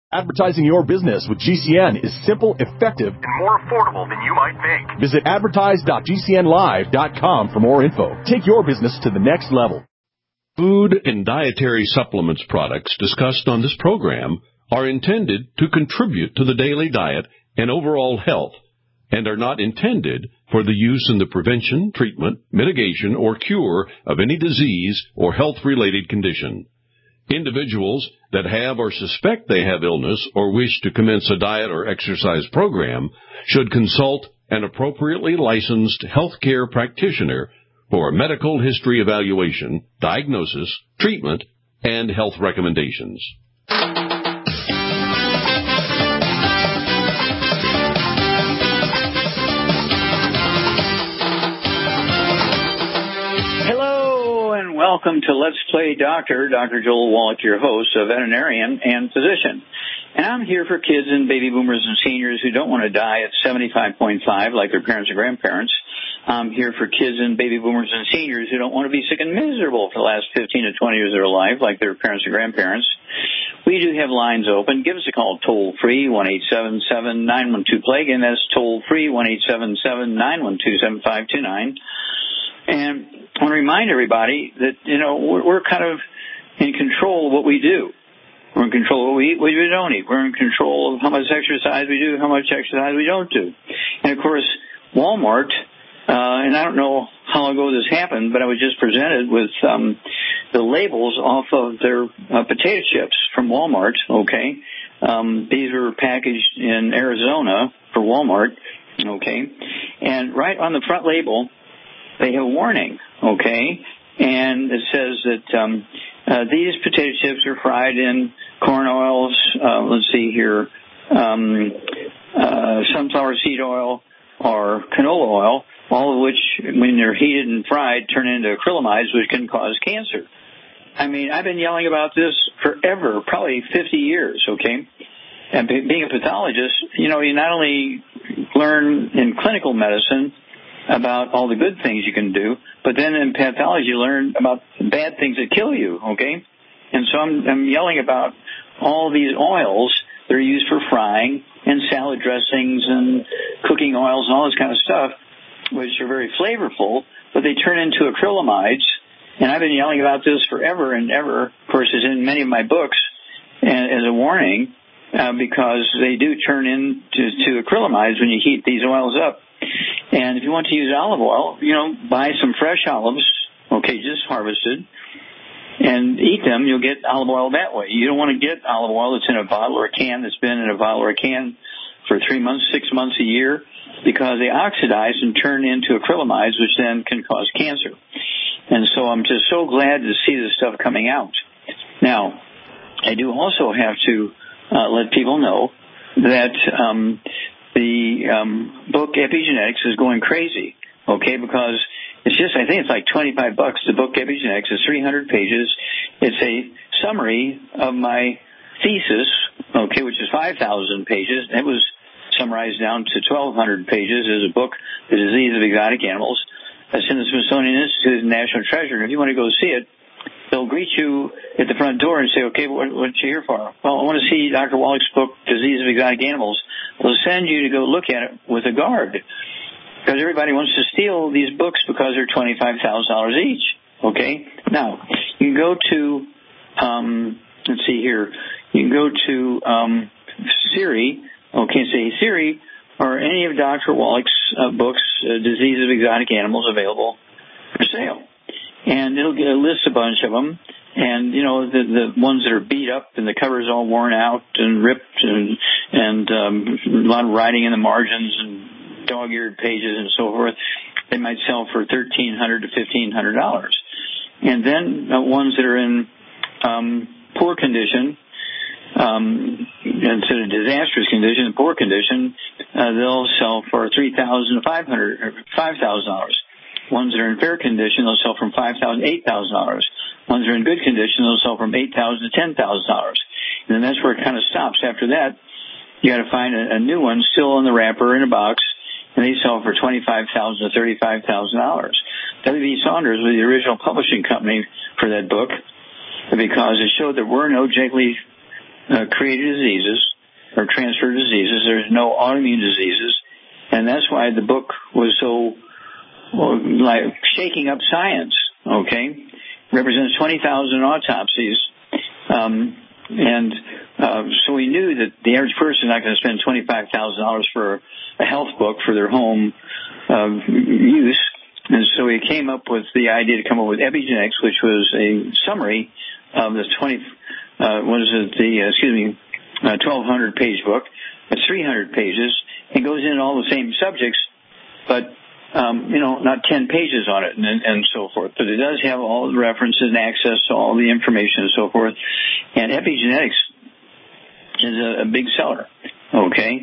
Advertising your business with GCN is simple, effective, and more affordable than you might think. Visit advertise.gcnlive.com for more info. Take your business to the next level. Food and dietary supplements products discussed on this program are intended to contribute to the daily diet and overall health and are not intended for the use in the prevention, treatment, mitigation, or cure of any disease or health-related condition. Individuals that have or suspect they have illness or wish to commence a diet or exercise program should consult an appropriately licensed healthcare practitioner for a medical history evaluation, diagnosis, treatment, and health recommendations. Welcome to Let's Play Doctor. Dr. Joel Wallach, your host, a veterinarian and physician. And I'm here for kids and baby boomers and seniors who don't want to die at 75.5 like their parents or grandparents. I'm here for kids and baby boomers and seniors who don't want to be sick and miserable for the last 15 to 20 years of their life like their parents or grandparents. We do have lines open. Give us a call toll-free, 1-877-912-PLAGUE, and that's toll-free, 1-877-912-7529. And I want to remind everybody that, we're kind of in control of what we do. We're in control of what we eat, what we don't eat. We're in control of how much exercise we do, how much exercise we don't do. And, of course, Walmart, and I don't know how long ago this happened, but I was just presented with the labels off of their potato chips from Walmart, okay? These were packaged in Arizona for Walmart, okay? And right on the front label, they have a warning, okay? And it says that these potato chips are fried in corn oils, let's see here, sunflower seed oil or canola oil, all of which, when they're heated and fried, turn into acrylamides, which can cause cancer. I mean, I've been yelling about this forever, probably 50 years, okay? And being a pathologist, you not only learn in clinical medicine about all the good things you can do, but then in pathology you learn about bad things that kill you, okay? And so I'm yelling about all these oils that are used for frying and salad dressings and cooking oils and all this kind of stuff, which are very flavorful, but they turn into acrylamides. And I've been yelling about this forever and ever. Of course, it's in many of my books as a warning, because they do turn into acrylamides when you heat these oils up. And if you want to use olive oil, buy some fresh olives, okay, just harvested, and eat them. You'll get olive oil that way. You don't want to get olive oil that's in a bottle or a can that's been in a bottle or a can for 3 months, 6 months, a year, because they oxidize and turn into acrylamides, which then can cause cancer. And so I'm just so glad to see this stuff coming out. Now, I do also have to let people know that the book Epigenetics is going crazy, okay, because I think it's like $25. The book Epigenetics is 300 pages. It's a summary of my thesis, okay, which is 5,000 pages. It was summarized down to 1,200 pages as a book, The Disease of Exotic Animals. That's in the Smithsonian Institute of National Treasure. And if you want to go see it, they'll greet you at the front door and say, okay, what you here for? Well, I want to see Dr. Wallach's book, Disease of Exotic Animals. They'll send you to go look at it with a guard, because everybody wants to steal these books because they're $25,000 each, okay? Now, you can go to, let's see here, you can go to Siri, okay, say, Siri, are any of Dr. Wallach's books, Disease of Exotic Animals, available for sale? And it'll list a bunch of them. And, the ones that are beat up and the cover's all worn out and ripped and a lot of writing in the margins and dog-eared pages and so forth, they might sell for $1,300 to $1,500. And then ones that are in poor condition, instead of disastrous condition, poor condition, they'll sell for $3,000 to $5,000. Ones that are in fair condition, they'll sell from $5,000 to $8,000. Ones that are in good condition, they'll sell from $8,000 to $10,000. And then that's where it kind of stops. After that, you got to find a new one still in the wrapper in a box, and they sell for $25,000 to $35,000. W.B. Saunders was the original publishing company for that book, because it showed there were no genetically created diseases or transferred diseases. There's no autoimmune diseases. And that's why the book was so, like, shaking up science, okay? Represents 20,000 autopsies. So we knew that the average person is not going to spend $25,000 for a health book for their home use. And so we came up with the idea to come up with Epigenetics, which was a summary of the 1,200-page book. It's 300 pages. It goes into all the same subjects, but not 10 pages on it and so forth. But it does have all the references and access to all the information and so forth. And Epigenetics is a big seller. Okay,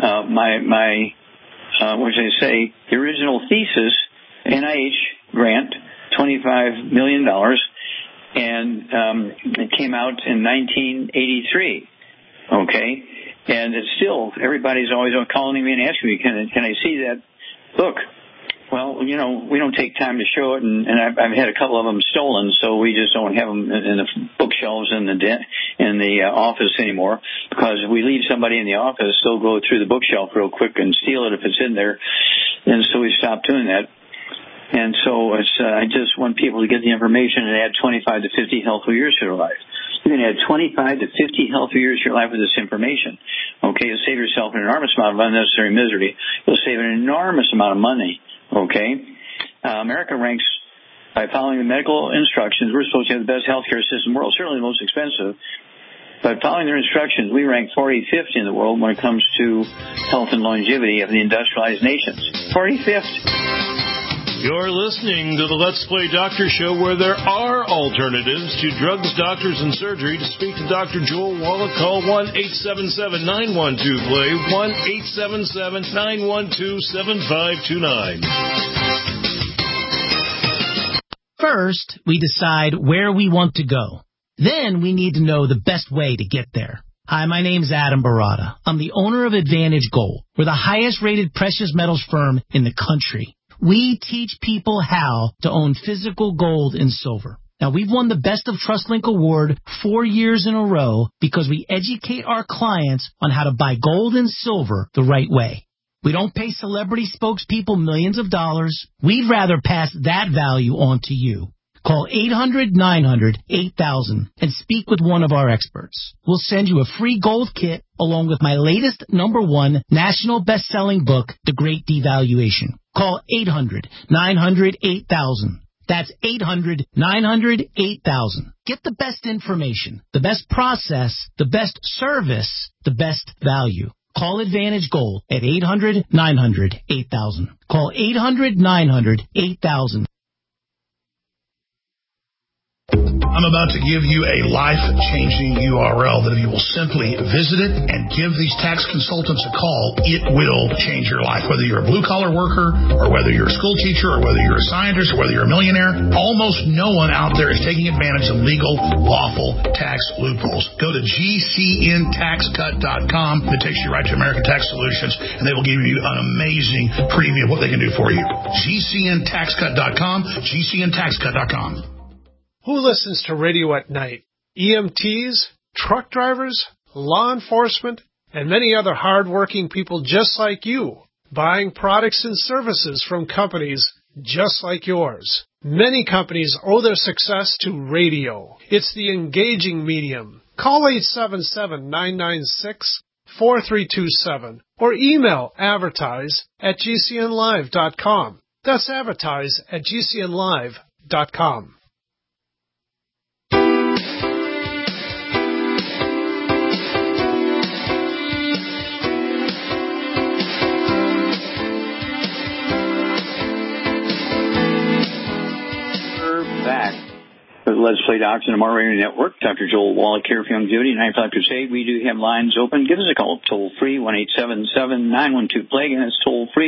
the original thesis, NIH grant, $25 million, and it came out in 1983. Okay, and it's still, everybody's always calling me and asking me, can I see that book? Well, we don't take time to show it, and I've had a couple of them stolen, so we just don't have them in the bookshelves in the office anymore, because if we leave somebody in the office, they'll go through the bookshelf real quick and steal it if it's in there, and so we stopped doing that. And so I just want people to get the information and add 25 to 50 healthy years to their life. You can add 25 to 50 healthy years to your life with this information. Okay, you'll save yourself an enormous amount of unnecessary misery. You'll save an enormous amount of money. Okay, America ranks, by following the medical instructions, we're supposed to have the best healthcare system in the world, certainly the most expensive. But following their instructions, we rank 45th in the world when it comes to health and longevity of the industrialized nations. 45th. You're listening to the Let's Play Doctor Show, where there are alternatives to drugs, doctors, and surgery. To speak to Dr. Joel Wallach, call 1-877-912-PLAY, 1-877-912-7529. First, we decide where we want to go. Then we need to know the best way to get there. Hi, my name's Adam Barada. I'm the owner of Advantage Gold. We're the highest-rated precious metals firm in the country. We teach people how to own physical gold and silver. Now, we've won the Best of TrustLink Award 4 years in a row because we educate our clients on how to buy gold and silver the right way. We don't pay celebrity spokespeople millions of dollars. We'd rather pass that value on to you. Call 800-900-8000 and speak with one of our experts. We'll send you a free gold kit along with my latest #1 national best-selling book, The Great Devaluation. Call 800-900-8000. That's 800-900-8000. Get the best information, the best process, the best service, the best value. Call Advantage Gold at 800-900-8000. Call 800-900-8000. I'm about to give you a life-changing URL that if you will simply visit it and give these tax consultants a call, it will change your life. Whether you're a blue-collar worker or whether you're a school teacher or whether you're a scientist or whether you're a millionaire, almost no one out there is taking advantage of legal, lawful tax loopholes. Go to GCNTaxCut.com. It takes you right to American Tax Solutions, and they will give you an amazing preview of what they can do for you. GCNTaxCut.com, GCNTaxCut.com. Who listens to radio at night? EMTs, truck drivers, law enforcement, and many other hard-working people just like you, buying products and services from companies just like yours. Many companies owe their success to radio. It's the engaging medium. Call 877-996-4327 or email advertise@gcnlive.com. That's advertise@gcnlive.com. Back. Let's Play Doctor and Tomorrow Radio Network. Dr. Joel Wallach here for Longevity and Life Doctor Say. We do have lines open. Give us a call. Toll free 1-877-912-PLAY. Again, it's toll free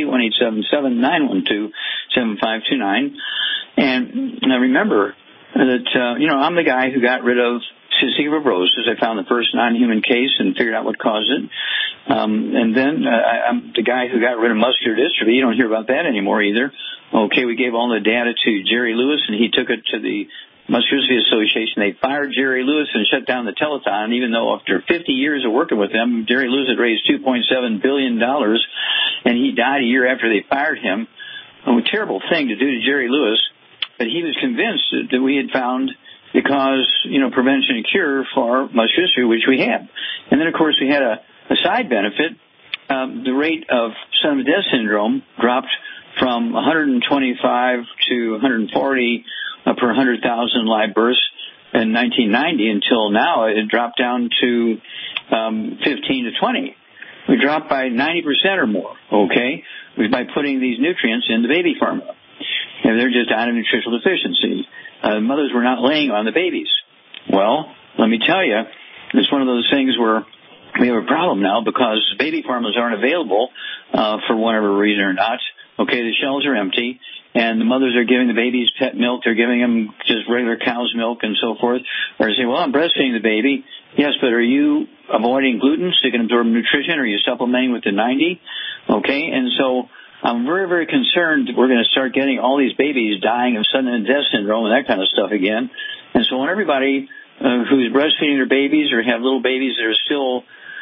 1-877-912-7529. And remember that I'm the guy who got rid of cystic fibrosis. I found the first non-human case and figured out what caused it. And then I'm the guy who got rid of muscular dystrophy. You don't hear about that anymore either. Okay, we gave all the data to Jerry Lewis, and he took it to the Muscular Dystrophy Association. They fired Jerry Lewis and shut down the telethon, even though after 50 years of working with them, Jerry Lewis had raised $2.7 billion, and he died a year after they fired him. A terrible thing to do to Jerry Lewis, but he was convinced that we had found the cause, prevention and cure for muscular dystrophy, which we have. And then, of course, we had a side benefit. The rate of sudden death syndrome dropped from 125 to 140 per 100,000 live births in 1990 until now. It dropped down to 15 to 20. We dropped by 90% or more, okay, by putting these nutrients in the baby formula. And they're just out of nutritional deficiency. Mothers were not laying on the babies. Well, let me tell you, it's one of those things where we have a problem now because baby formulas aren't available for whatever reason or not. Okay, the shelves are empty, and the mothers are giving the babies pet milk. They're giving them just regular cow's milk and so forth. Or they say, well, I'm breastfeeding the baby. Yes, but are you avoiding gluten so you can absorb nutrition? Are you supplementing with the 90? Okay, and so I'm very, very concerned that we're going to start getting all these babies dying of sudden death syndrome and that kind of stuff again. And so when everybody who's breastfeeding their babies or have little babies that are still,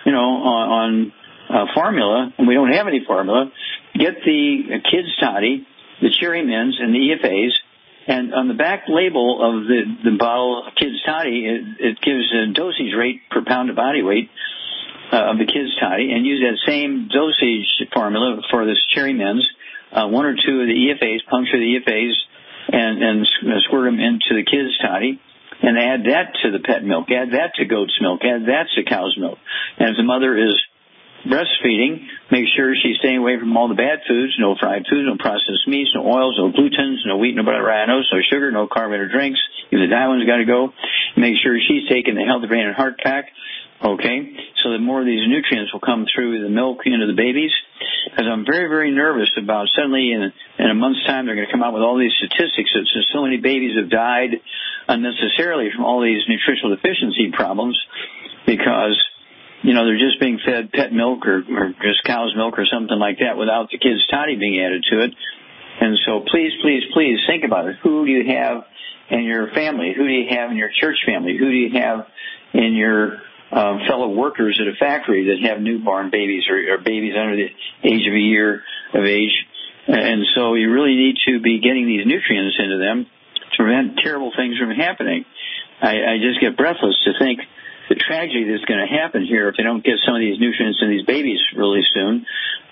on formula, and we don't have any formula, get the Kids Toddy, the Cherry Mints, and the EFAs, and on the back label of the bottle of Kids Toddy, it gives a dosage rate per pound of body weight of the Kids Toddy, and use that same dosage formula for this Cherry Mints, one or two of the EFAs, puncture the EFAs, and squirt them into the Kids Toddy, and add that to the pet milk, add that to goat's milk, add that to cow's milk. And if the mother is breastfeeding, make sure she's staying away from all the bad foods, no fried foods, no processed meats, no oils, no glutens, no wheat, no butter, rhinos, no sugar, no carbonated drinks. Even the diamonds got to go. Make sure she's taking the Healthy Brain and Heart Pack, okay, so that more of these nutrients will come through the milk into the babies. Because I'm very, very nervous about suddenly in a month's time they're going to come out with all these statistics that so many babies have died unnecessarily from all these nutritional deficiency problems because they're just being fed pet milk or just cow's milk or something like that without the Kids Toddy being added to it. And so please, please, please think about it. Who do you have in your family? Who do you have in your church family? Who do you have in your fellow workers at a factory that have newborn babies or babies under the age of a year of age? And so you really need to be getting these nutrients into them to prevent terrible things from happening. I just get breathless to think the tragedy that's going to happen here if they don't get some of these nutrients in these babies really soon,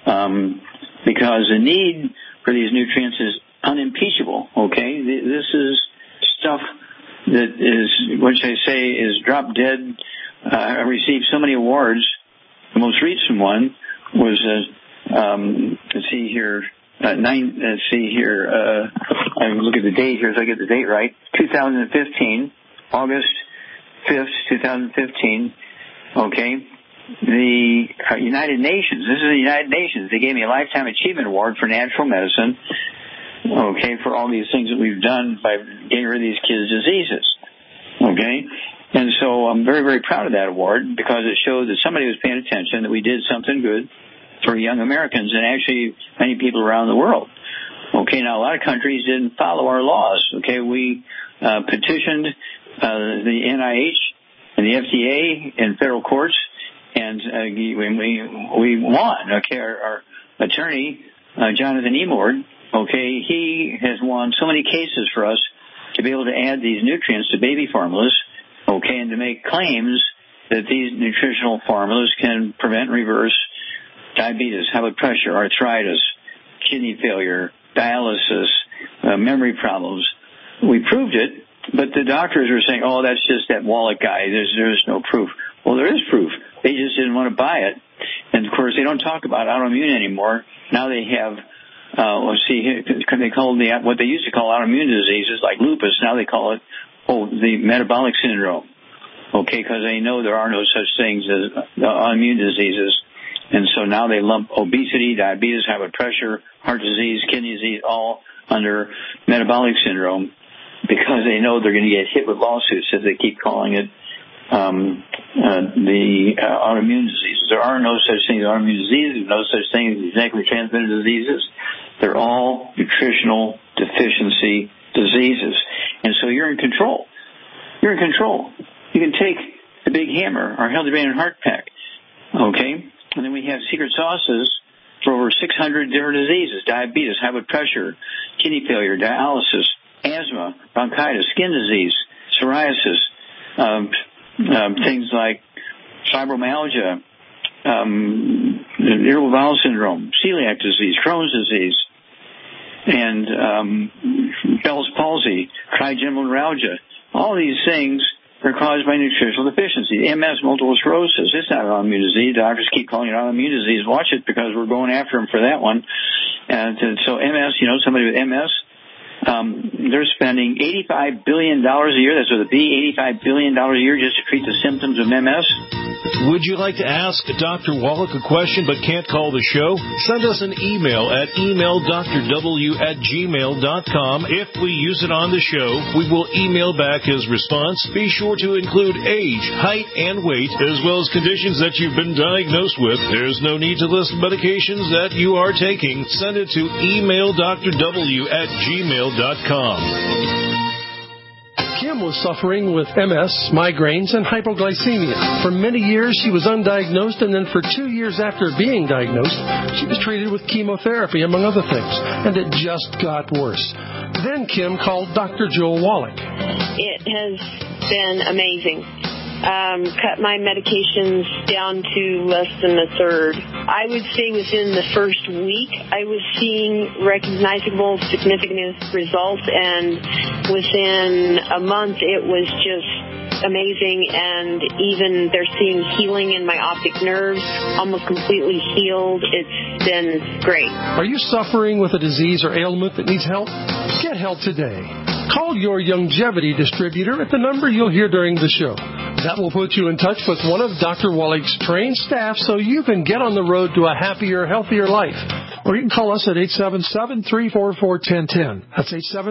because the need for these nutrients is unimpeachable, okay? This is stuff that is, what should I say, is drop dead. I received so many awards. The most recent one was, let's see here, I look at the date here so I get the date right, 2015, August 5th, 2015, okay, the United Nations, this is the United Nations, they gave me a Lifetime Achievement Award for natural medicine, okay, for all these things that we've done by getting rid of these kids' diseases, okay, and so I'm very, very proud of that award because it showed that somebody was paying attention, that we did something good for young Americans and actually many people around the world. Okay, now a lot of countries didn't follow our laws, okay, we petitioned the NIH and the FDA in federal courts, and we won. Okay, our attorney, Jonathan Emord, okay, he has won so many cases for us to be able to add these nutrients to baby formulas, okay, and to make claims that these nutritional formulas can prevent and reverse diabetes, high blood pressure, arthritis, kidney failure, dialysis, memory problems. We proved it. But the doctors are saying, oh, that's just that Wallach guy. There's no proof. Well, there is proof. They just didn't want to buy it. And, of course, they don't talk about autoimmune anymore. Now they have, they call what they used to call autoimmune diseases like lupus. Now they call it, the metabolic syndrome. Okay, because they know there are no such things as autoimmune diseases. And so now they lump obesity, diabetes, high blood pressure, heart disease, kidney disease, all under metabolic syndrome, because they know they're going to get hit with lawsuits if they keep calling it the autoimmune diseases. There are no such things as autoimmune diseases, no such thing as genetically transmitted diseases. They're all nutritional deficiency diseases. And so you're in control. You're in control. You can take the Big Hammer, our Healthy Brain and Heart Pack, okay? And then we have secret sauces for over 600 different diseases: diabetes, high blood pressure, kidney failure, dialysis, asthma, bronchitis, skin disease, psoriasis, things like fibromyalgia, irritable bowel syndrome, celiac disease, Crohn's disease, and Bell's palsy, trigeminal neuralgia. All these things are caused by nutritional deficiency. MS, multiple sclerosis, it's not an autoimmune disease. Doctors keep calling it autoimmune disease. Watch it, because we're going after them for that one. And so MS, somebody with MS, they're spending $85 billion a year. That's with a B, $85 billion a year just to treat the symptoms of MS. Would you like to ask Dr. Wallach a question but can't call the show? Send us an email at emaildrw@gmail.com. If we use it on the show, we will email back his response. Be sure to include age, height, and weight, as well as conditions that you've been diagnosed with. There's no need to list medications that you are taking. Send it to emaildrw@gmail.com. Kim was suffering with MS, migraines, and hypoglycemia. For many years, she was undiagnosed, and then for 2 years after being diagnosed, she was treated with chemotherapy, among other things, and it just got worse. Then Kim called Dr. Joel Wallach. It has been amazing. Cut my medications down to less than a third. I would say within the first week, I was seeing recognizable, significant results, and within a month, it was just amazing. And even they're seeing healing in my optic nerves, almost completely healed. It's been great. Are you suffering with a disease or ailment that needs help? Get help today. Call your Youngevity distributor at the number you'll hear during the show. That will put you in touch with one of Dr. Wallach's trained staff so you can get on the road to a happier, healthier life. Or you can call us at 877-344-1010. That's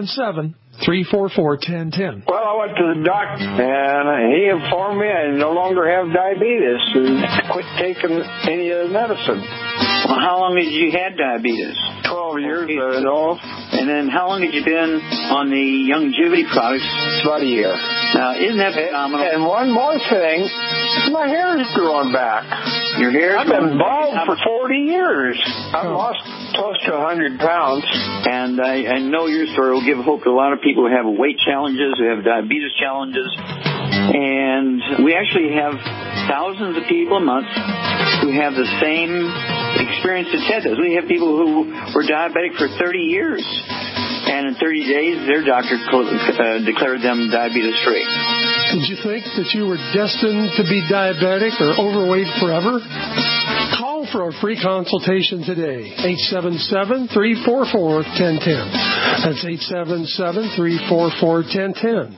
877-344-1010. Well, I went to the doctor, and he informed me I no longer have diabetes and quit taking any of the medicine. Well, how long had you had diabetes? 12 years old. And then how long had you been on the Youngevity products? About a year. Now, isn't that phenomenal? And one more thing, my hair is growing back. Your hair? I've been bald for 40 years. I've lost close to 100 pounds. And I know your story will give hope to a lot of people who have weight challenges, who have diabetes challenges. And we actually have thousands of people a month who have the same experience that Ted does. We have people who were diabetic for 30 years. And in 30 days, their doctor declared them diabetes-free. Did you think that you were destined to be diabetic or overweight forever? Call for a free consultation today. 877-344-1010. That's 877-344-1010.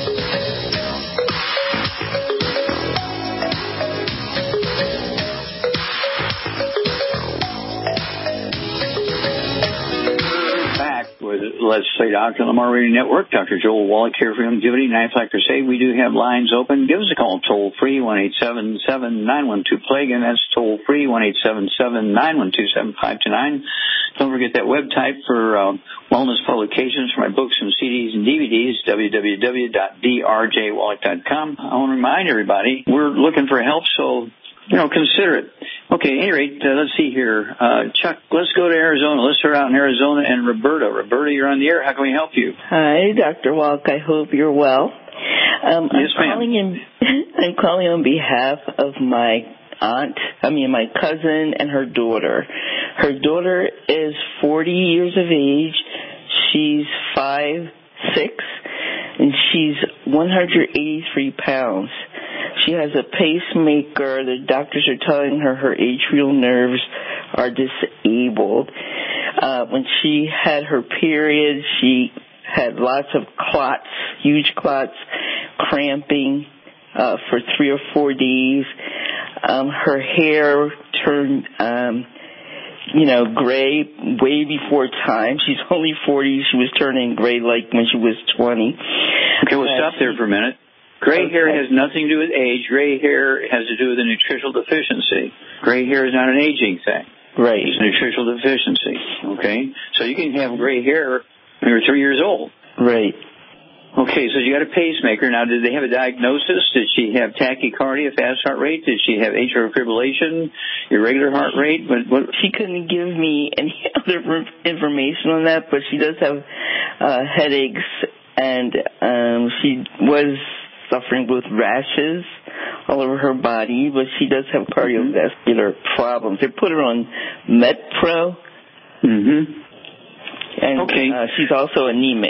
Let's Play Doctor on the Lamar Radio Network. Dr. Joel Wallach here for Youngevity. 9 o'clock crusade. We do have lines open. Give us a call toll free 1-877-912-PLAGUE, and that's toll free 1-877-912-7529. Don't forget that web type for wellness publications for my books and CDs and DVDs, www.drjwallach.com. I want to remind everybody we're looking for help, so consider it. Okay, at any rate, let's see here. Chuck, let's go to Arizona. Let's start out in Arizona and Roberta. Roberta, you're on the air. How can we help you? Hi, Dr. Wallach. I hope you're well. Yes, ma'am. I'm calling on behalf of my cousin and her daughter. Her daughter is 40 years of age. She's 5'6", and she's 183 pounds. She has a pacemaker. The doctors are telling her atrial nerves are disabled. When she had her period, she had lots of clots, huge clots, cramping for 3 or 4 days. Her hair turned, gray way before time. She's only 40. She was turning gray like when she was 20. Okay, we'll stop there for a minute. Gray hair has nothing to do with age. Gray hair has to do with a nutritional deficiency. Gray hair is not an aging thing. Right. It's a nutritional deficiency. Okay? So you can have gray hair when you're 3 years old. Right. Okay, so she got a pacemaker. Now, did they have a diagnosis? Did she have tachycardia, fast heart rate? Did she have atrial fibrillation, irregular heart rate? What? She couldn't give me any other information on that, but she does have headaches, and she was suffering with rashes all over her body, but she does have cardiovascular problems. They put her on MedPro, and she's also anemic.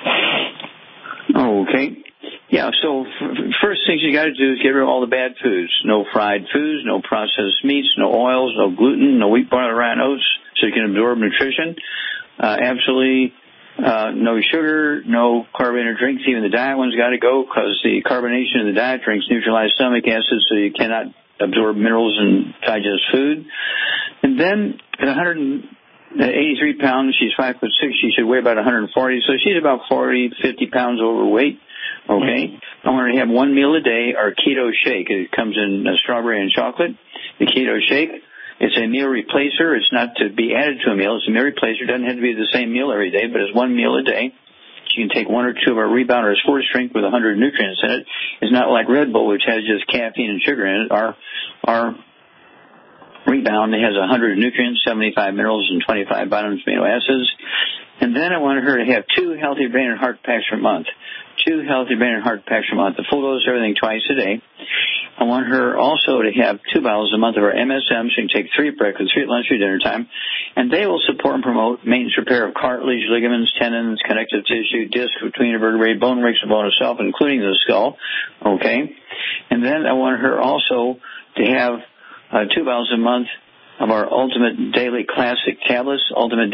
Oh, okay. Yeah, so first thing you got to do is get rid of all the bad foods. No fried foods, no processed meats, no oils, no gluten, no wheat, barley, rye, and oats, so you can absorb nutrition. Absolutely no sugar, no carbonated drinks. Even the diet ones got to go because the carbonation in the diet drinks neutralize stomach acid, so you cannot absorb minerals and digest food. And then at 183 pounds, she's 5'6". She should weigh about 140, so she's about 50 pounds overweight. Okay, I want her to have one meal a day or a keto shake. It comes in strawberry and chocolate. The keto shake, it's a meal replacer. It's not to be added to a meal. It's a meal replacer. It doesn't have to be the same meal every day, but it's one meal a day. She can take one or two of our Rebound or sports drink with 100 nutrients in it. It's not like Red Bull, which has just caffeine and sugar in it. Our Rebound, it has 100 nutrients, 75 minerals, and 25 vitamins, amino acids. And then I wanted her to have 2 healthy brain and heart packs per month. 2 healthy brain and heart packs per month. The full dose of everything twice a day. I want her also to have 2 bottles a month of our MSM. She can take 3 at breakfast, 3 at lunch, 3 at dinner time. And they will support and promote maintenance repair of cartilage, ligaments, tendons, connective tissue, disc between the vertebrae, bone breaks, and bone itself, including the skull. Okay? And then I want her also to have 2 bottles a month of our Ultimate Daily Classic tablets.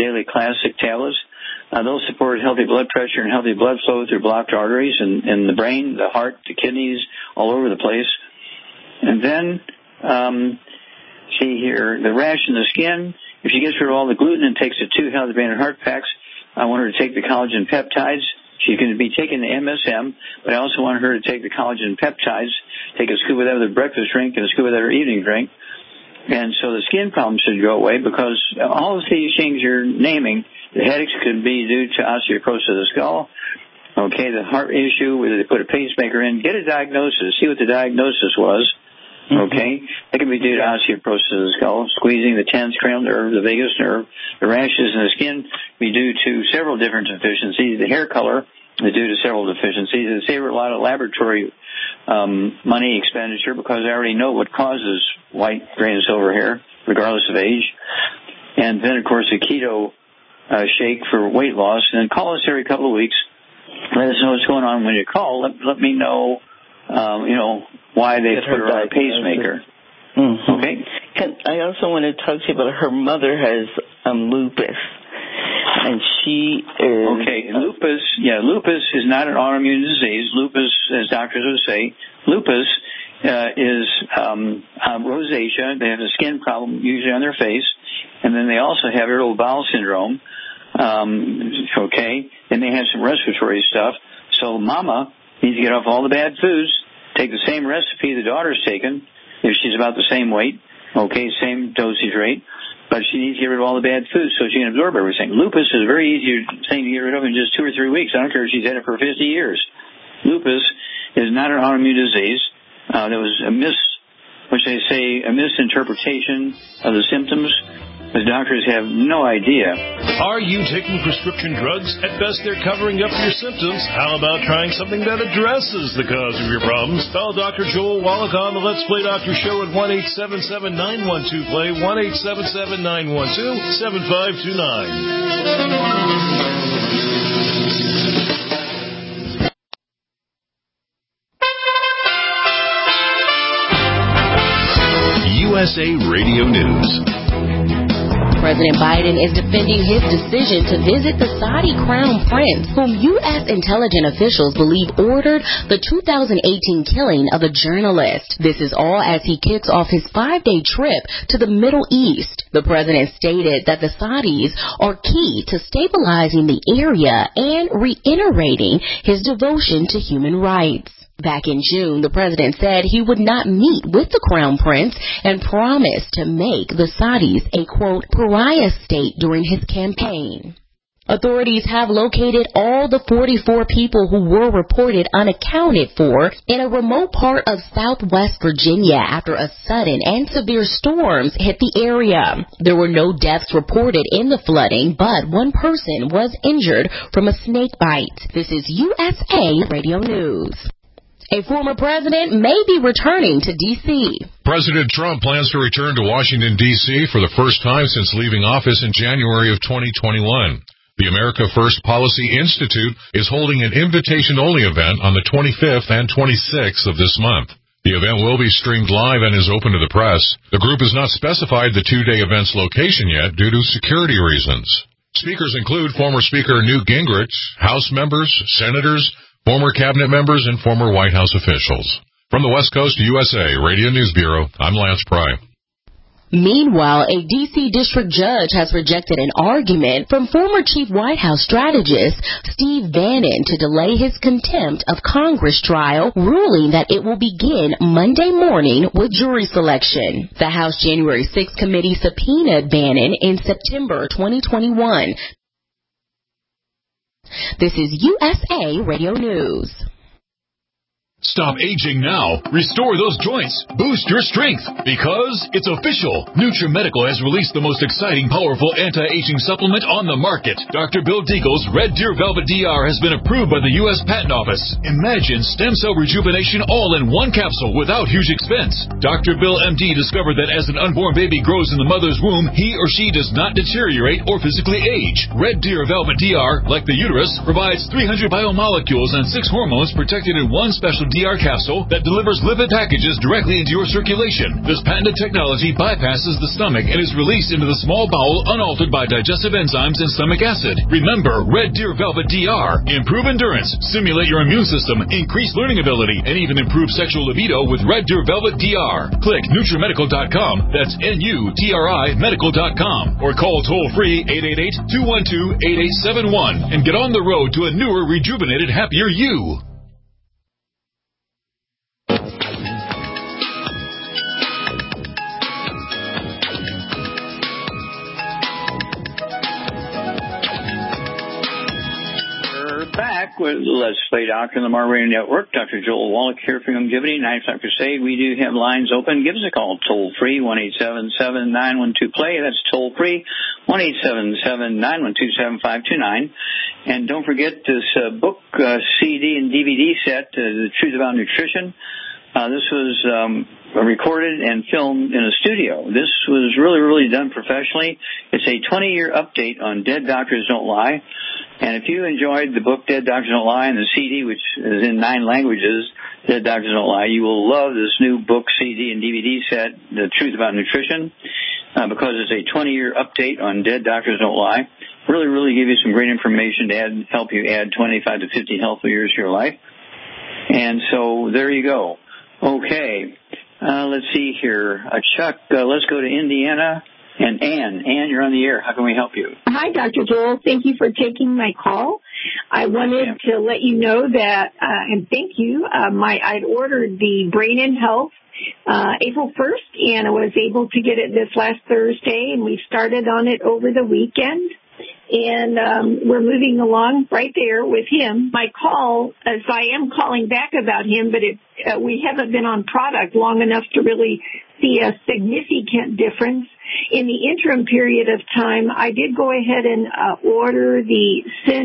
They'll support healthy blood pressure and healthy blood flow through blocked arteries in the brain, the heart, the kidneys, all over the place. And then, see here, the rash in the skin. If she gets rid of all the gluten and takes the 2 healthy brain and heart packs, I want her to take the collagen peptides. She's going to be taking the MSM, but I also want her to take the collagen peptides, take a scoop of that with her breakfast drink and a scoop of that with her evening drink. And so the skin problems should go away because all of these things you're naming, the headaches could be due to osteoporosis of the skull. Okay, the heart issue, whether they put a pacemaker in, get a diagnosis, see what the diagnosis was. Okay, that can be due to osteoporosis of the skull, squeezing the 10th cranial nerve, the vagus nerve. The rashes in the skin be due to several different deficiencies. The hair color is due to several deficiencies. They save a lot of laboratory money expenditure because I already know what causes white, gray, and silver hair, regardless of age. And then, of course, a keto shake for weight loss. And then call us every couple of weeks. Let us know what's going on when you call. Let me know, why they put her on a pacemaker. Okay? I also want to talk to you about her mother has lupus. And she is... Okay, lupus is not an autoimmune disease. Lupus, as doctors would say, lupus is rosacea. They have a skin problem usually on their face. And then they also have irritable bowel syndrome. Okay? Then they have some respiratory stuff. So mama needs to get off all the bad foods, take the same recipe the daughter's taken, if she's about the same weight, okay, same dosage rate, but she needs to get rid of all the bad foods so she can absorb everything. Lupus is a very easy thing to get rid of in just 2 or 3 weeks. I don't care if she's had it for 50 years. Lupus is not an autoimmune disease. There was a misinterpretation of the symptoms. The doctors have no idea. Are you taking prescription drugs? At best, they're covering up your symptoms. How about trying something that addresses the cause of your problems? Call Dr. Joel Wallach on the Let's Play Doctor Show at 1-877-912-PLAY, 1-877-912-7529. USA Radio News. President Biden is defending his decision to visit the Saudi crown prince, whom U.S. intelligence officials believe ordered the 2018 killing of a journalist. This is all as he kicks off his 5-day trip to the Middle East. The president stated that the Saudis are key to stabilizing the area and reiterating his devotion to human rights. Back in June, the president said he would not meet with the crown prince and promised to make the Saudis a, quote, pariah state during his campaign. Authorities have located all the 44 people who were reported unaccounted for in a remote part of southwest Virginia after a sudden and severe storms hit the area. There were no deaths reported in the flooding, but one person was injured from a snake bite. This is USA Radio News. A former president may be returning to D.C. President Trump plans to return to Washington, D.C. for the first time since leaving office in January of 2021. The America First Policy Institute is holding an invitation-only event on the 25th and 26th of this month. The event will be streamed live and is open to the press. The group has not specified the two-day event's location yet due to security reasons. Speakers include former Speaker Newt Gingrich, House members, senators, former cabinet members, and former White House officials. From the West Coast USA Radio News Bureau, I'm Lance Pry. Meanwhile, a D.C. district judge has rejected an argument from former chief White House strategist Steve Bannon to delay his contempt of Congress trial, ruling that it will begin Monday morning with jury selection. The House January 6th committee subpoenaed Bannon in September 2021. This is USA Radio News. Stop aging now. Restore those joints. Boost your strength. Because it's official. NutriMedical has released the most exciting, powerful anti-aging supplement on the market. Dr. Bill Deagle's Red Deer Velvet DR has been approved by the U.S. Patent Office. Imagine stem cell rejuvenation all in one capsule without huge expense. Dr. Bill MD discovered that as an unborn baby grows in the mother's womb, he or she does not deteriorate or physically age. Red Deer Velvet DR, like the uterus, provides 300 biomolecules and 6 hormones protected in one special DR capsule that delivers lipid packages directly into your circulation. This patented technology bypasses the stomach and is released into the small bowel unaltered by digestive enzymes and stomach acid. Remember, Red Deer Velvet DR. Improve endurance, stimulate your immune system, increase learning ability, and even improve sexual libido with Red Deer Velvet DR. Click NutriMedical.com, that's NUTRI Medical.com, or call toll-free 888-212-8871 and get on the road to a newer, rejuvenated, happier you. Back with Let's Play Doctor on the Mar Radio Network. Dr. Joel Wallach here for Longevity, 95 Crusade. We do have lines open. Give us a call toll-free, 1-877-912-PLAY. That's toll-free, 1-877-912-7529. And don't forget this book, CD, and DVD set, The Truth About Nutrition. This was recorded and filmed in a studio. This was really, really done professionally. It's a 20-year update on Dead Doctors Don't Lie. And if you enjoyed the book Dead Doctors Don't Lie and the CD, which is in 9 languages, Dead Doctors Don't Lie, you will love this new book, CD, and DVD set, The Truth About Nutrition, because it's a 20-year update on Dead Doctors Don't Lie. Really, really give you some great information to help you add 25 to 50 healthy years to your life. And so there you go. Okay, let's see here. Chuck, let's go to Indiana. And Ann, you're on the air. How can we help you? Hi, Dr. Joel. Thank you for taking my call. I wanted to let you know that, and thank you, I'd ordered the Brain and Health April 1st, and I was able to get it this last Thursday, and we started on it over the weekend. And we're moving along right there with him. My call, as I am calling back about him, but we haven't been on product long enough to really see a significant difference. In the interim period of time, I did go ahead and order the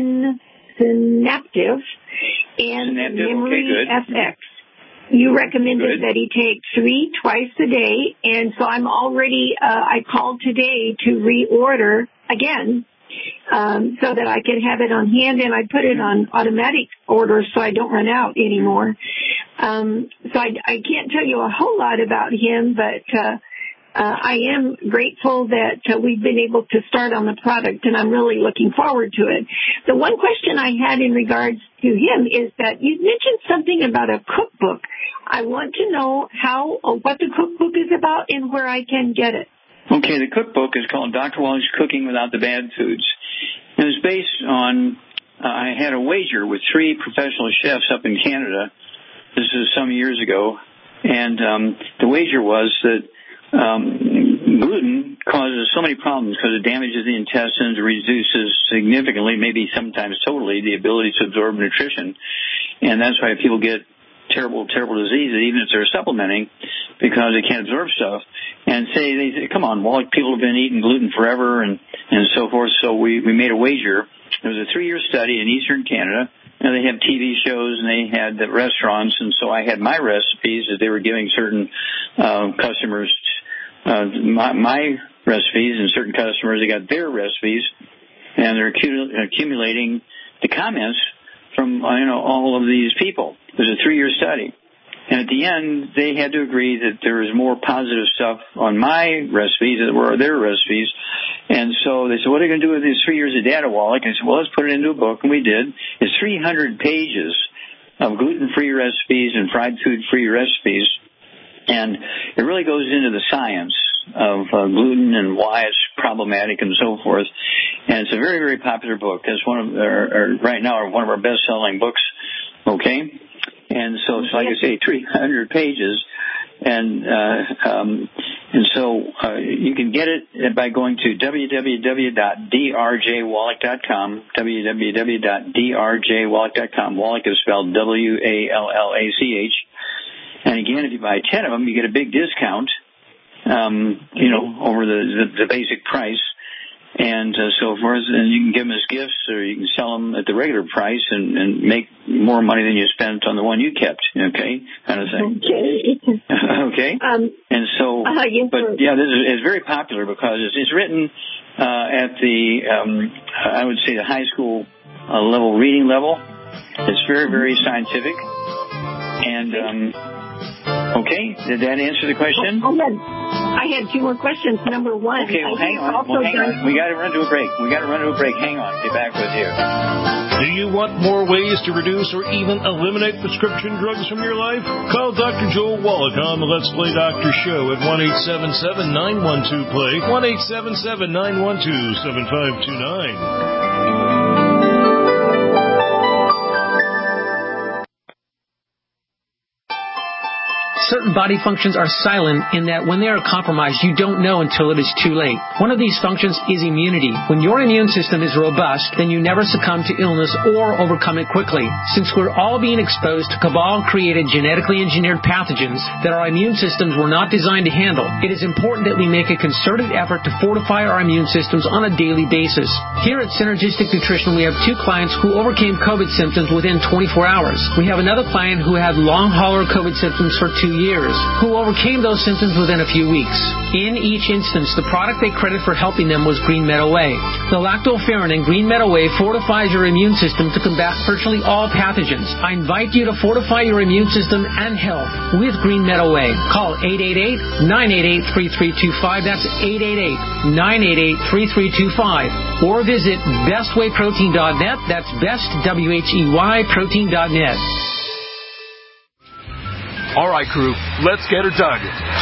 Synaptive and Memory FX. You recommended that he take 3 twice a day, and so I'm already, I called today to reorder again. So that I could have it on hand, and I put it on automatic order so I don't run out anymore. So I can't tell you a whole lot about him, but I am grateful that we've been able to start on the product, and I'm really looking forward to it. The one question I had in regards to him is that you mentioned something about a cookbook. I want to know what the cookbook is about and where I can get it. Okay, the cookbook is called Dr. Wallach's Cooking Without the Bad Foods. It was based on, I had a wager with 3 professional chefs up in Canada. This is some years ago. And the wager was that gluten causes so many problems because it damages the intestines, reduces significantly, maybe sometimes totally, the ability to absorb nutrition. And that's why people get terrible diseases, even if they're supplementing, because they can't absorb stuff. And they say, come on, well, people have been eating gluten forever and so forth. So we made a wager. It was a 3-year study in Eastern Canada. And they have TV shows and they had the restaurants. And so I had my recipes that they were giving certain customers my recipes, and certain customers, they got their recipes. And they're accumulating the comments from all of these people. It was a 3-year study. And at the end, they had to agree that there was more positive stuff on my recipes than were their recipes. And so they said, what are you going to do with these 3 years of data, Wallach? And I said, well, let's put it into a book. And we did. It's 300 pages of gluten-free recipes and fried food-free recipes. And it really goes into the science of gluten and why it's problematic and so forth. And it's a very, very popular book. It's right now one of our best-selling books. Okay? And so it's like I say, 300 pages. And so you can get it by going to www.drjwallach.com, www.drjwallach.com. Wallach is spelled W-A-L-L-A-C-H. And again, if you buy 10 of them, you get a big discount, over the basic price. And so forth, and you can give them as gifts, or you can sell them at the regular price and make more money than you spent on the one you kept, okay, kind of thing. Okay. And so, but yeah, this is very popular because it's written at the, I would say, the high school level, reading level. It's very, very scientific. And okay, did that answer the question? I had 2 more questions. Number one. Okay, well, hang on. We got to run to a break. Hang on. Get back with you. Do you want more ways to reduce or even eliminate prescription drugs from your life? Call Dr. Joel Wallach on the Let's Play Doctor Show at 1-877-912-PLAY, 1-877-912-7529. Certain body functions are silent in that when they are compromised, you don't know until it is too late. One of these functions is immunity. When your immune system is robust, then you never succumb to illness or overcome it quickly. Since we're all being exposed to cabal-created, genetically engineered pathogens that our immune systems were not designed to handle, it is important that we make a concerted effort to fortify our immune systems on a daily basis. Here at Synergistic Nutrition, we have 2 clients who overcame COVID symptoms within 24 hours. We have another client who had long hauler COVID symptoms for 2 years, who overcame those symptoms within a few weeks. In each instance, the product they credit for helping them was Green Meadow Whey. The lactoferrin in Green Meadow Whey fortifies your immune system to combat virtually all pathogens. I invite you to fortify your immune system and health with Green Meadow Whey. Call 888-988-3325. That's 888-988-3325. Or visit bestwayprotein.net. That's best, W-H-E-Y, protein.net. All right, crew, let's get her done.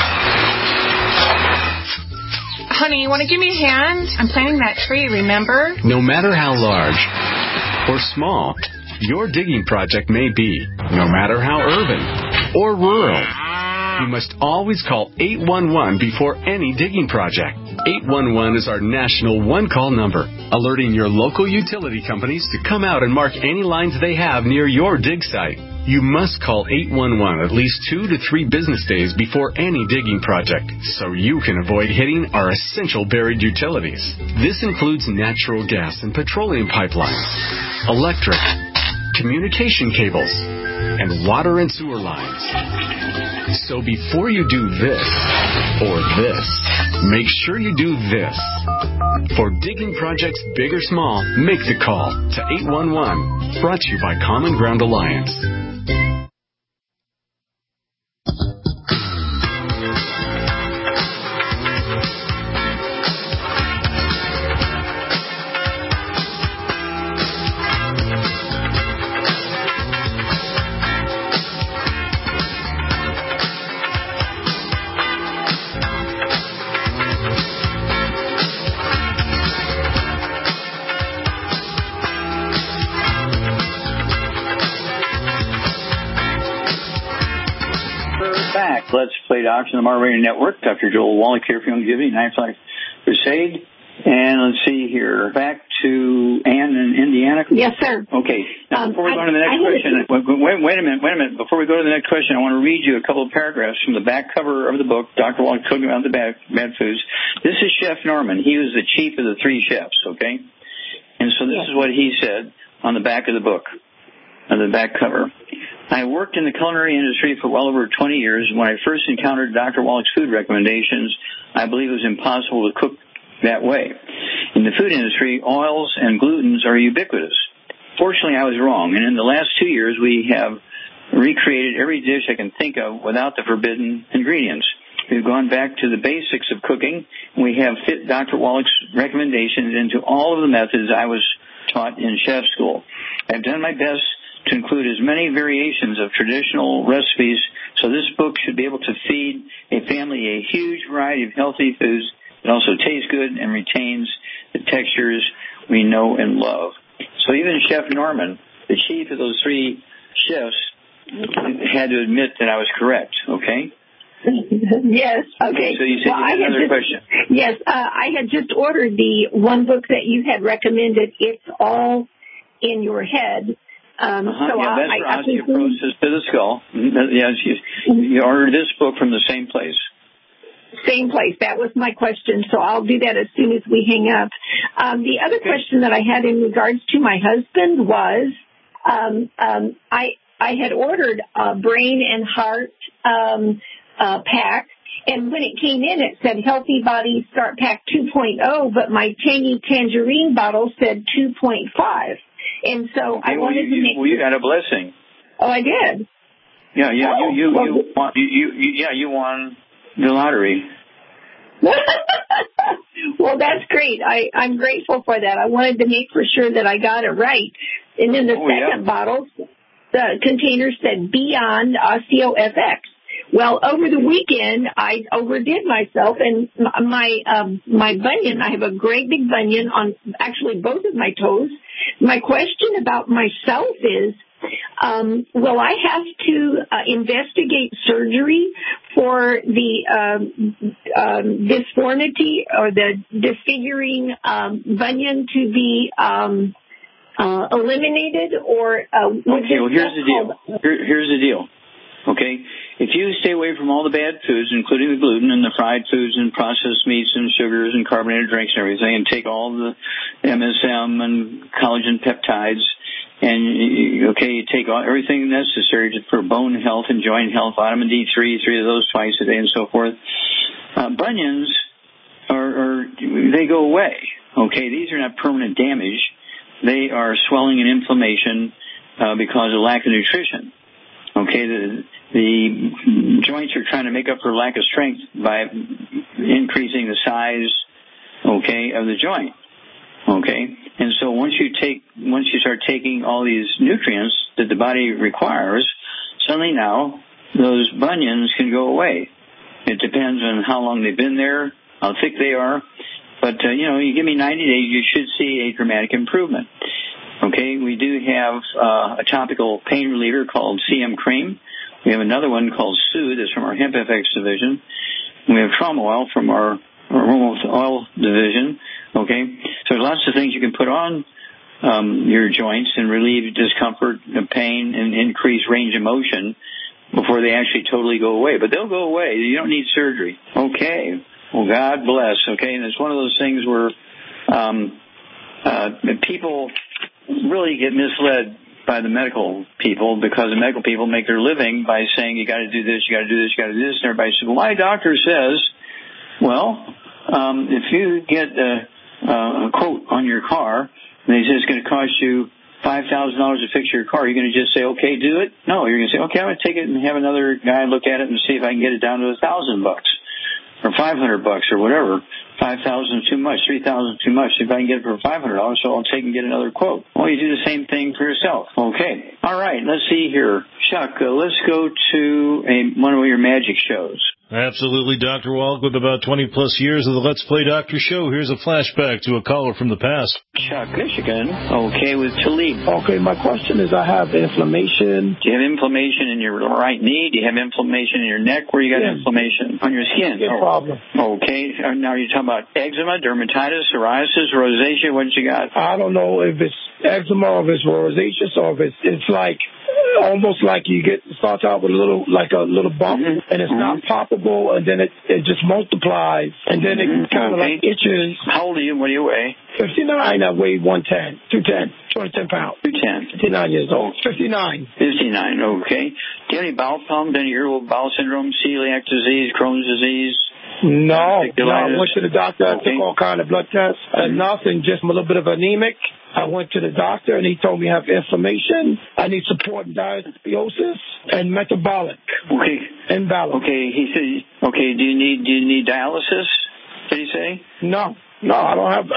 Honey, you want to give me a hand? I'm planting that tree, remember? No matter how large or small your digging project may be, no matter how urban or rural, you must always call 811 before any digging project. 811 is our national one-call number, alerting your local utility companies to come out and mark any lines they have near your dig site. You must call 811 at least 2 to 3 business days before any digging project, so you can avoid hitting our essential buried utilities. This includes natural gas and petroleum pipelines, electric, communication cables, and water and sewer lines. So before you do this or this, make sure you do this. For digging projects big or small, make the call to 811. Brought to you by Common Ground Alliance. Let's Play Doctor on the Mar Radio Network. Dr. Joel Wallach here for Youngevity, Crusade. And let's see here. Back to Ann in Indiana. Yes, sir. Okay. Now, before we go to the next question, wait a minute. Before we go to the next question, I want to read you a couple of paragraphs from the back cover of the book, Dr. Wallach Cooking About the Bad Foods. This is Chef Norman. He was the chief of the 3 chefs, okay? And so this is what he said on the back of the book, on the back cover. I worked in the culinary industry for well over 20 years. When I first encountered Dr. Wallach's food recommendations, I believe it was impossible to cook that way. In the food industry, oils and glutens are ubiquitous. Fortunately, I was wrong, and in the last 2 years, we have recreated every dish I can think of without the forbidden ingredients. We've gone back to the basics of cooking, and we have fit Dr. Wallach's recommendations into all of the methods I was taught in chef school. I've done my best to include as many variations of traditional recipes, so this book should be able to feed a family a huge variety of healthy foods. It also tastes good and retains the textures we know and love. So even Chef Norman, the chief of those 3 chefs, had to admit that I was correct, okay? Yes, okay. So you said you had another question. Yes, I had just ordered the one book that you had recommended. It's all in your head. That's for osteoporosis to the skull. Yes, you ordered this book from the same place. Same place. That was my question, so I'll do that as soon as we hang up. The other question that I had in regards to my husband was, I had ordered a brain and heart pack, and when it came in, it said Healthy Body Start Pack 2.0, but my Tangy Tangerine bottle said 2.5. And so I wanted to make. Well, you got a blessing. Oh, I did. Yeah, you won the lottery. Well, that's great. I'm grateful for that. I wanted to make for sure that I got it right. And then the second bottle, the container said Beyond Osteo FX. Well, over the weekend, I overdid myself, and my bunion, I have a great big bunion on actually both of my toes. My question about myself is, will I have to investigate surgery for the disformity or the disfiguring bunion to be eliminated? Or okay, well, here's the deal. Here's the deal. Okay, if you stay away from all the bad foods, including the gluten and the fried foods and processed meats and sugars and carbonated drinks and everything, and take all the MSM and collagen peptides, and you take everything necessary for bone health and joint health, vitamin D3, 3 of those twice a day, and so forth. Bunions they go away. Okay, these are not permanent damage; they are swelling and inflammation because of lack of nutrition. Okay, the joints are trying to make up for lack of strength by increasing the size, of the joint. Okay, and so once you start taking all these nutrients that the body requires, suddenly now those bunions can go away. It depends on how long they've been there, how thick they are, but you give me 90 days, you should see a dramatic improvement. Okay, we do have a topical pain reliever called CM Cream. We have another one called Soothe, that's from our Hemp FX division. We have Trauma Oil from our Aroma Oil division. Okay, so there's lots of things you can put on your joints and relieve discomfort and pain and increase range of motion before they actually totally go away. But they'll go away. You don't need surgery. Okay, well, God bless. Okay, and it's one of those things where people really get misled by the medical people, because the medical people make their living by saying you got to do this, you got to do this, you got to do this, and everybody says, well, my doctor says, well, if you get a quote on your car and they say it's going to cost you $5,000 to fix your car, you're going to just say, okay, do it? No, you're going to say, okay, I'm going to take it and have another guy look at it and see if I can get it down to $1,000 or $500 or whatever. 5,000 too much, 3,000 too much. If I can get it for $500, so I'll take and get another quote. Well, you do the same thing for yourself. Okay. All right. Let's see here. Chuck, let's go to one of your magic shows. Absolutely, Dr. Wallach. With about 20-plus years of the Let's Play Doctor show, here's a flashback to a caller from the past. Chuck, Michigan. Okay, with Talib. Okay, my question is I have inflammation. Do you have inflammation in your right knee? Do you have inflammation in your neck? Where you got inflammation? On your skin? Skin problem. Okay. Now you're talking about eczema, dermatitis, psoriasis, rosacea. What you got? I don't know if it's eczema or if it's rosacea or if it's like almost like you starts out with a little bump, and it's not poppable, and then it just multiplies, and then it kind of like itches. How old are you? What do you weigh? 59. I weigh 210 pounds. 210. 59 years old. 59. 59. Okay. Do you have any bowel problems? Any irritable bowel syndrome, celiac disease, Crohn's disease? No. I went to the doctor. I took all kind of blood tests. Nothing. Just a little bit of anemic. I went to the doctor, and he told me I have inflammation. I need support in dysbiosis and metabolic imbalance. Okay, he said. Okay, do you need dialysis? Did he say? No, I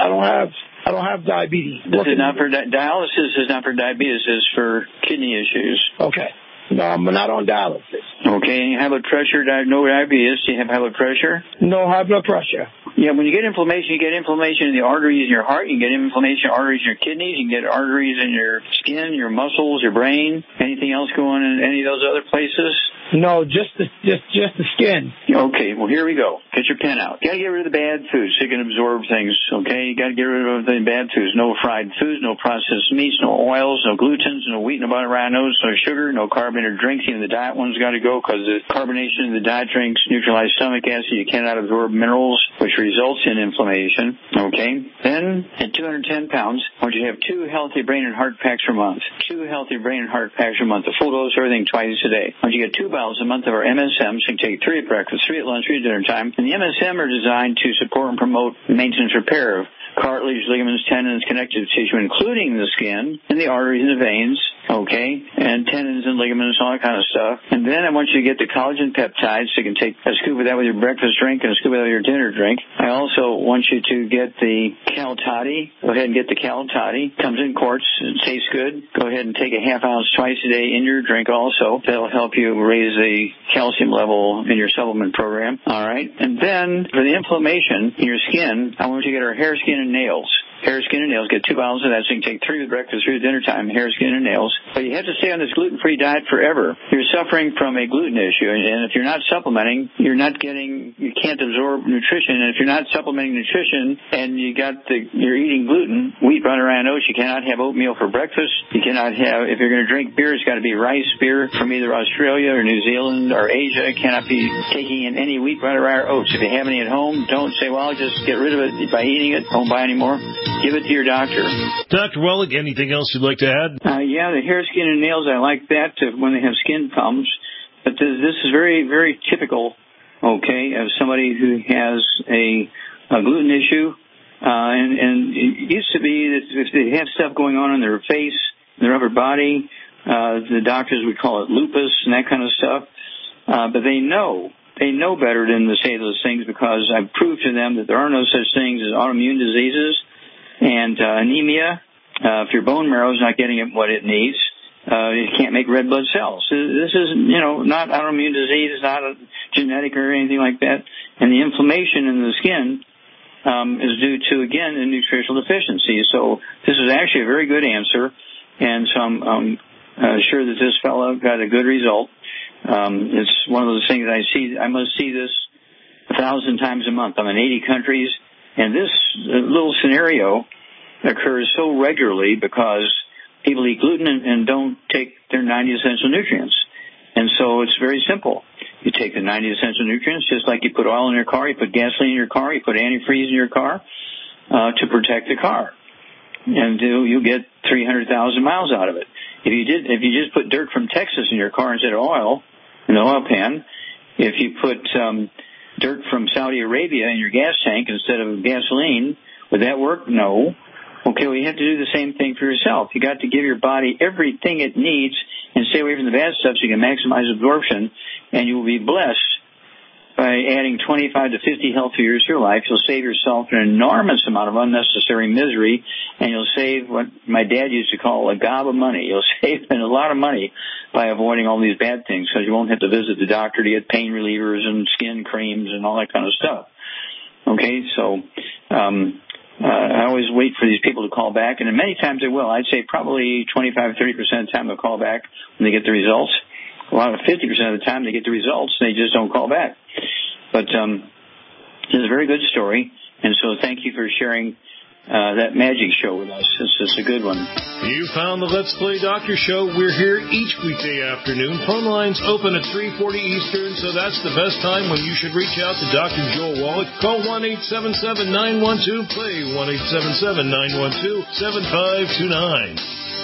don't have diabetes. This is not for dialysis. Is not for diabetes. It's for kidney issues. Okay. No, I'm not on dialysis. Okay, and you have blood pressure, no diabetes. Do you have high blood pressure? No high blood pressure. Yeah, when you get inflammation, you get inflammation in the arteries in your heart. You get inflammation in arteries in your kidneys. You can get arteries in your skin, your muscles, your brain. Anything else going in any of those other places? No, just the skin. Okay, well, here we go. Get your pen out. Got to get rid of the bad foods so you can absorb things, okay? You got to get rid of the bad foods. No fried foods, no processed meats, no oils, no glutens, no wheat, no butter, no sugar, no carbonated drinks. Even the diet one's got to go because the carbonation in the diet drinks neutralize stomach acid. You cannot absorb minerals, which results in inflammation, okay? Then, at 210 pounds, I want you to have 2 healthy brain and heart packs per month. 2 healthy brain and heart packs per month. A full dose of everything twice a day. I want you to get 2 bottles a month of our MSM, so you can take 3 at breakfast, 3 at lunch, 3 at dinner time. And the MSM are designed to support and promote maintenance repair of cartilage, ligaments, tendons, connective tissue, including the skin and the arteries and the veins, okay, and tendons and ligaments, all that kind of stuff. And then I want you to get the collagen peptides, so you can take a scoop of that with your breakfast drink and a scoop of that with your dinner drink. I also want you to get the Cal Toddy. Go ahead and get the Cal Toddy. Comes in quarts. It tastes good. Go ahead and take a half ounce twice a day in your drink also. That'll help you raise the calcium level in your supplement program. All right. And then for the inflammation in your skin, I want you to get our hair, skin, and nails. Hair, skin, and nails. Get 2 bottles of that, so you can take 3 with breakfast, 3 with dinner time. Hair, skin, and nails. But you have to stay on this gluten-free diet forever. You're suffering from a gluten issue, and if you're not supplementing, you can't absorb nutrition. And if you're not supplementing nutrition, and you're eating gluten, wheat, butter, and oats, you cannot have oatmeal for breakfast. You cannot have, if you're going to drink beer, it's got to be rice beer from either Australia or New Zealand or Asia. It cannot be taking in any wheat, butter, or oats. If you have any at home, don't say, well, I'll just get rid of it by eating it. Don't buy any more. Give it to your doctor. Dr. Wallach, anything else you'd like to add? Yeah, the hair, skin, and nails, I like that when they have skin problems. But this is very, very typical, okay, of somebody who has a gluten issue. And it used to be that if they have stuff going on in their face, their upper body, the doctors would call it lupus and that kind of stuff. But they know better than to say those things because I've proved to them that there are no such things as autoimmune diseases and anemia. If your bone marrow is not getting what it needs, it can't make red blood cells. This is, not autoimmune disease. It's not genetic or anything like that. And the inflammation in the skin is due to, again, a nutritional deficiency. So this is actually a very good answer. And so I'm sure that this fellow got a good result. It's one of those things I must see this 1,000 times a month. I'm in 80 countries. And this little scenario occurs so regularly because people eat gluten and don't take their 90 essential nutrients. And so it's very simple. You take the 90 essential nutrients just like you put oil in your car, you put gasoline in your car, you put antifreeze in your car to protect the car. And you'll get 300,000 miles out of it. If you just put dirt from Texas in your car instead of oil in the oil pan, if you put dirt from Saudi Arabia in your gas tank instead of gasoline, would that work? No. Okay, well, you have to do the same thing for yourself. You got to give your body everything it needs and stay away from the bad stuff so you can maximize absorption, and you will be blessed by adding 25 to 50 healthy years to your life, you'll save yourself an enormous amount of unnecessary misery, and you'll save what my dad used to call a gob of money. You'll save a lot of money by avoiding all these bad things, because you won't have to visit the doctor to get pain relievers and skin creams and all that kind of stuff. Okay, so I always wait for these people to call back, and many times they will. I'd say probably 25, 30% of the time they'll call back when they get the results. A lot of 50% of the time they get the results, they just don't call back. But this is a very good story, and so thank you for sharing that magic show with us. It's a good one. You found the Let's Play Doctor Show. We're here each weekday afternoon. Phone lines open at 3:40 Eastern, so that's the best time when you should reach out to Dr. Joel Wallach. Call 1-877-912-PLAY, 1-877-912-7529.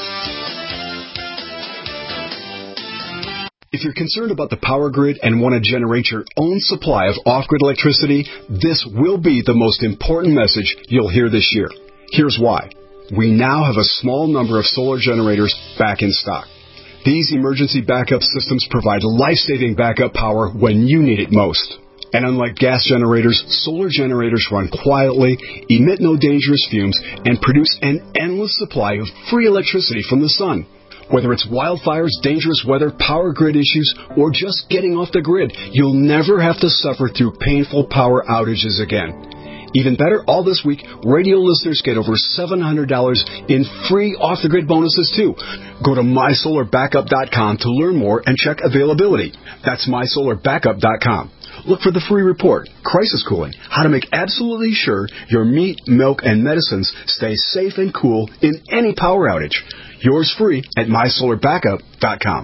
If you're concerned about the power grid and want to generate your own supply of off-grid electricity, this will be the most important message you'll hear this year. Here's why. We now have a small number of solar generators back in stock. These emergency backup systems provide life-saving backup power when you need it most. And unlike gas generators, solar generators run quietly, emit no dangerous fumes, and produce an endless supply of free electricity from the sun. Whether it's wildfires, dangerous weather, power grid issues, or just getting off the grid, you'll never have to suffer through painful power outages again. Even better, all this week, radio listeners get over $700 in free off-the-grid bonuses, too. Go to mysolarbackup.com to learn more and check availability. That's mysolarbackup.com. Look for the free report, Crisis Cooling, how to make absolutely sure your meat, milk, and medicines stay safe and cool in any power outage. Yours free at mysolarbackup.com.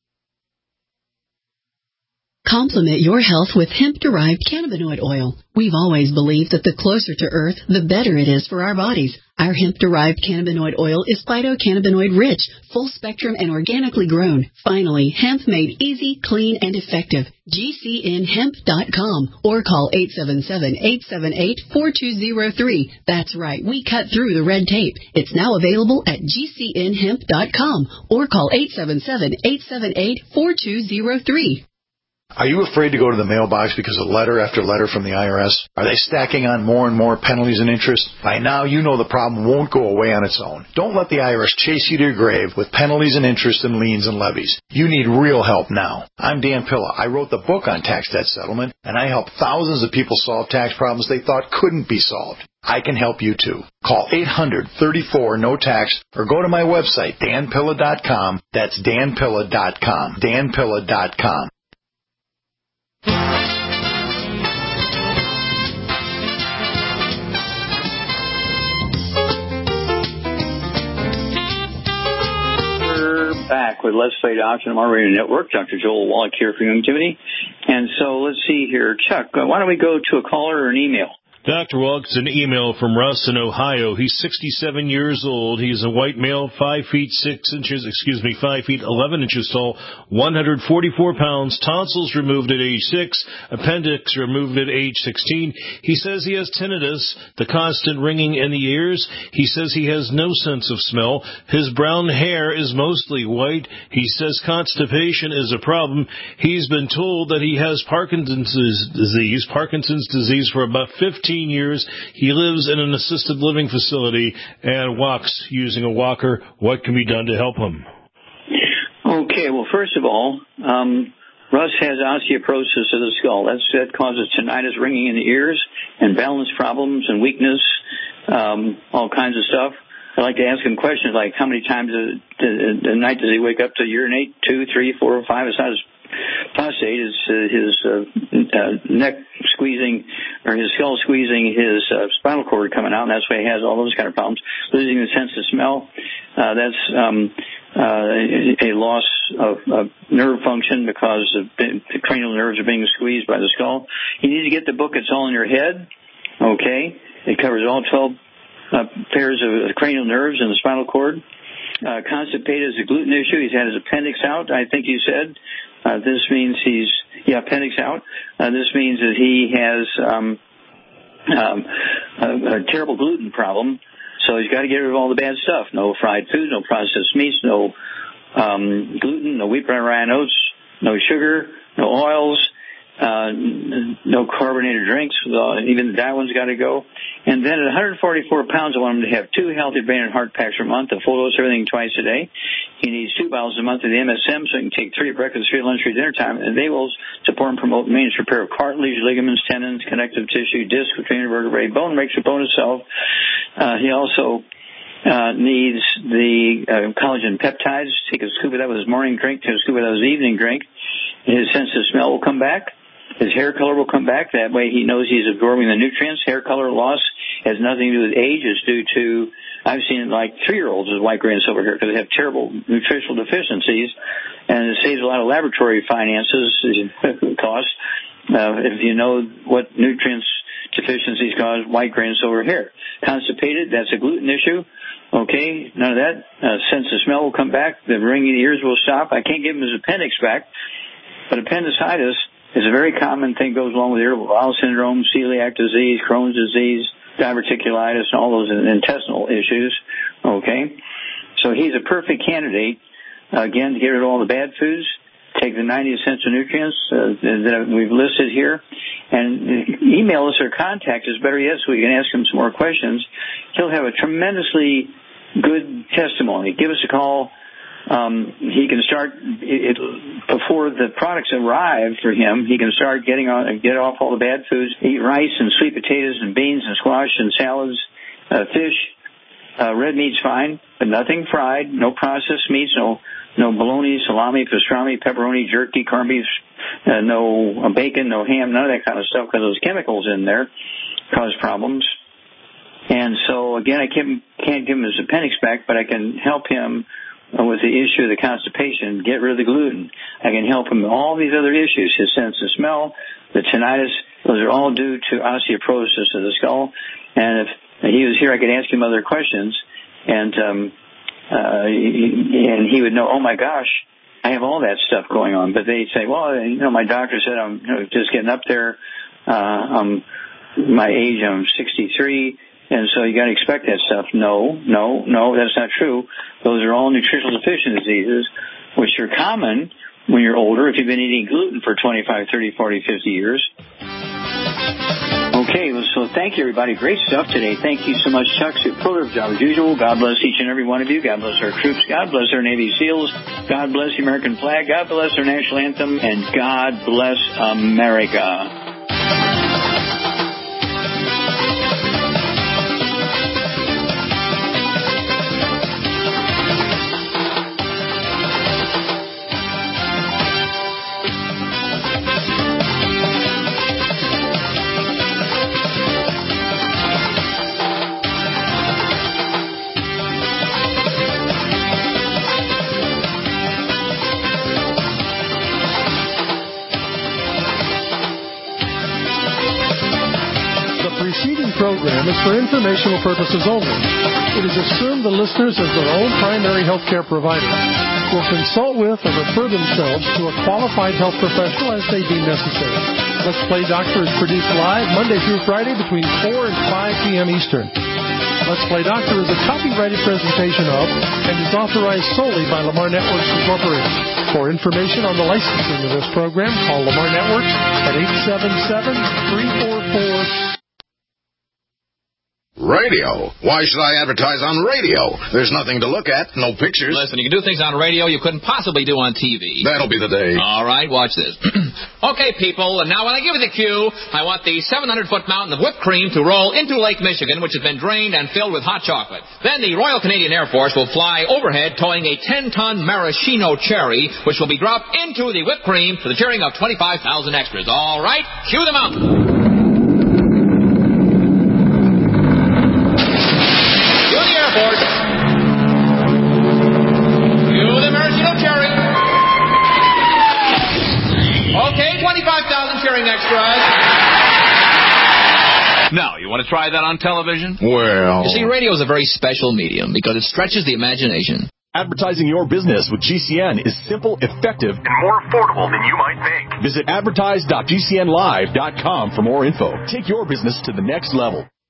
Complement your health with hemp-derived cannabinoid oil. We've always believed that the closer to Earth, the better it is for our bodies. Our hemp-derived cannabinoid oil is phytocannabinoid-rich, full-spectrum, and organically grown. Finally, hemp made easy, clean, and effective. GCNhemp.com or call 877-878-4203. That's right, we cut through the red tape. It's now available at GCNhemp.com or call 877-878-4203. Are you afraid to go to the mailbox because of letter after letter from the IRS? Are they stacking on more and more penalties and interest? By now, you know the problem won't go away on its own. Don't let the IRS chase you to your grave with penalties and interest and liens and levies. You need real help now. I'm Dan Pilla. I wrote the book on tax debt settlement, and I help thousands of people solve tax problems they thought couldn't be solved. I can help you too. Call 800-34-NO-TAX or go to my website, danpilla.com. That's danpilla.com. danpilla.com. Back with Let's Play Doctor on our radio network. Dr. Joel Wallach here for Youngevity. And so let's see here. Chuck, why don't we go to a caller or an email? Dr. Wallach's an email from Russ in Ohio. He's 67 years old. He's a white male, 5 feet 11 inches tall, 144 pounds, tonsils removed at age 6, appendix removed at age 16. He says he has tinnitus, the constant ringing in the ears. He says he has no sense of smell. His brown hair is mostly white. He says constipation is a problem. He's been told that he has Parkinson's disease for about 15 years. He lives in an assisted living facility and walks using a walker. What can be done to help him? Okay, well, first of all, Russ has osteoporosis of the skull. That causes tinnitus, ringing in the ears, and balance problems and weakness, all kinds of stuff. I like to ask him questions like, how many times a night does he wake up to urinate? 2, 3, 4, or 5? It's not his prostate, is his neck squeezing, or his skull squeezing his spinal cord coming out, and that's why he has all those kind of problems. Losing the sense of smell, that's a loss of nerve function because the cranial nerves are being squeezed by the skull. You need to get the book, It's All in Your Head. Okay, it covers all 12 pairs of cranial nerves in the spinal cord. Constipated is a gluten issue. He's had his appendix out, I think you said. This means appendix out. This means that he has a terrible gluten problem. So he's got to get rid of all the bad stuff. No fried food, no processed meats, no gluten, no wheat, bran, rye, and oats, no sugar, no oils. No carbonated drinks. Even that one's got to go. And then at 144 pounds, I want him to have 2 healthy brain and heart packs a month, a full dose of everything twice a day. He needs 2 bottles a month of the MSM so he can take 3 at breakfast, 3 at lunch, 3 at dinner time. And they will support and promote maintenance repair of cartilage, ligaments, tendons, connective tissue, disc between vertebrae, bone makes the bone itself. He also needs the collagen peptides. Take a scoop of that with his morning drink, take a scoop of that with his evening drink. His sense of smell will come back. His hair color will come back. That way he knows he's absorbing the nutrients. Hair color loss has nothing to do with age. It's due to, I've seen like 3-year-olds with white, gray, and silver hair because they have terrible nutritional deficiencies. And it saves a lot of laboratory finances cost if you know what nutrients deficiencies cause white, gray, and silver hair. Constipated, that's a gluten issue. Okay, none of that. Sense of smell will come back. The ringing ears will stop. I can't give him his appendix back, but appendicitis is a very common thing, goes along with irritable bowel syndrome, celiac disease, Crohn's disease, diverticulitis, and all those intestinal issues. Okay, so he's a perfect candidate, again, to get rid of all the bad foods, take the 90 essential nutrients that we've listed here, and email us or contact us, better yet, so we can ask him some more questions. He'll have a tremendously good testimony. Give us a call. He can start before the products arrive for him. He can start get off all the bad foods. Eat rice and sweet potatoes and beans and squash and salads, fish. Red meat's fine, but nothing fried. No processed meats. No bologna, salami, pastrami, pepperoni, jerky, corned beef. No bacon, no ham. None of that kind of stuff because those chemicals in there cause problems. And so again, I can't give him his appendix back, but I can help him with the issue of the constipation, get rid of the gluten. I can help him with all these other issues, his sense of smell, the tinnitus. Those are all due to osteoporosis of the skull. And if he was here, I could ask him other questions, and he would know, oh my gosh, I have all that stuff going on. But they'd say, well, my doctor said I'm just getting up there. My age, I'm 63. And so you got to expect that stuff. No, that's not true. Those are all nutritional deficient diseases, which are common when you're older if you've been eating gluten for 25, 30, 40, 50 years. Okay, so thank you, everybody. Great stuff today. Thank you so much, Chuck. Superlative job as usual. God bless each and every one of you. God bless our troops. God bless our Navy SEALs. God bless the American flag. God bless our national anthem. And God bless America. Program is for informational purposes only. It is assumed the listeners, as their own primary health care provider, will consult with or refer themselves to a qualified health professional as they deem necessary. Let's Play Doctor is produced live Monday through Friday between 4 and 5 p.m. Eastern. Let's Play Doctor is a copyrighted presentation of and is authorized solely by Lamar Networks Incorporated. For information on the licensing of this program, call Lamar Networks at 877-344... Radio? Why should I advertise on radio? There's nothing to look at, no pictures. Listen, you can do things on radio you couldn't possibly do on TV. That'll be the day. All right, watch this. Okay, people, and now when I give you the cue, I want the 700-foot mountain of whipped cream to roll into Lake Michigan, which has been drained and filled with hot chocolate. Then the Royal Canadian Air Force will fly overhead towing a 10-ton maraschino cherry, which will be dropped into the whipped cream for the cheering of 25,000 extras. All right, cue the mountain. Okay, 25,000 cheering extras. Now, you want to try that on television? Well... You see, radio is a very special medium because it stretches the imagination. Advertising your business with GCN is simple, effective, and more affordable than you might think. Visit advertise.gcnlive.com for more info. Take your business to the next level.